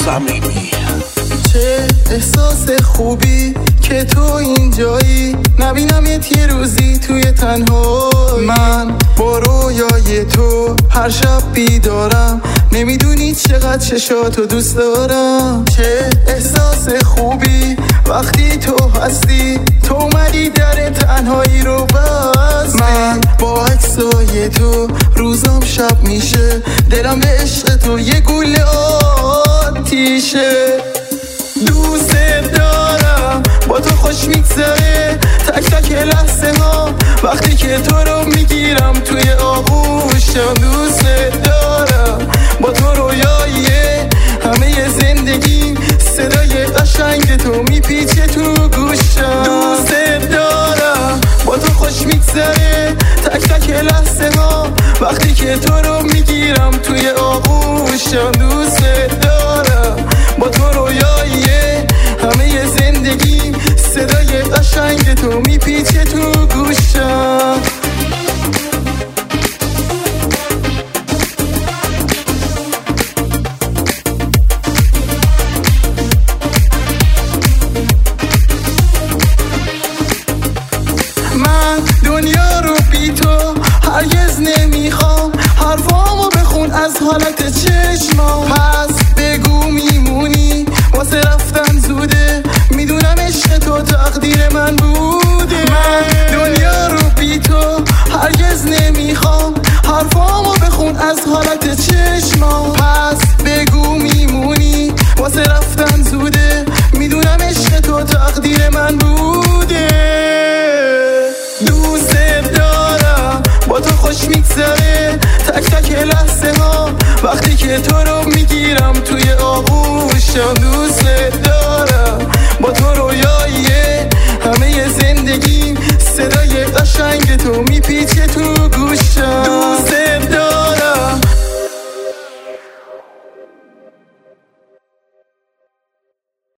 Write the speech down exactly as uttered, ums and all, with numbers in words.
صمیمی. چه احساس خوبی که تو اینجایی، نبینم یه روزی توی تنهایی. من با رویای تو هر شب بیدارم، نمیدونی چقدر چشاتو دوست دارم. چه احساس خوبی وقتی تو هستی، تو اومدی در تنهایی رو بستی. من با عکسای تو روزم شب میشه، دلم به عشق تو یه گوله آتیشه. دوست دارم با تو خوش میگذره تک تک لحظه ها، وقتی که تو رو میگیرم توی آغوشم. دوست دارم با تو رویاییه همه زندگی، صدای قشنگ تو میپیچه تو گوشم. دوست دارم با تو خوش میگذره تک تک لحظه ها، وقتی که تو رو میگیرم توی آغوشم. دوست دارم با تو رویاییه همه زندگی، صدای قشنگ تو میپیچه تو گوشم. من دنیا رو بی تو هرگز نمیخوام، حرفامو بخون از حالت چشمام. پس بگو میمونی واسه رفتن زوده، میدونم عشق تو تقدیر من بوده. من دنیا رو بی تو هرگز نمیخوام، حرفامو بخون از حالت چشمام. پس بگو میمونی واسه رفتن زوده، میدونم عشق تو تقدیر من بوده. دوست دارم با تو خوش میگذره تک تک لحظه ها، وقتی که تو رو میگیرم توی آغوشم. دوست دارم با تو رویاییه همه زندگی، صدای قشنگ تو میپیچه تو گوشم.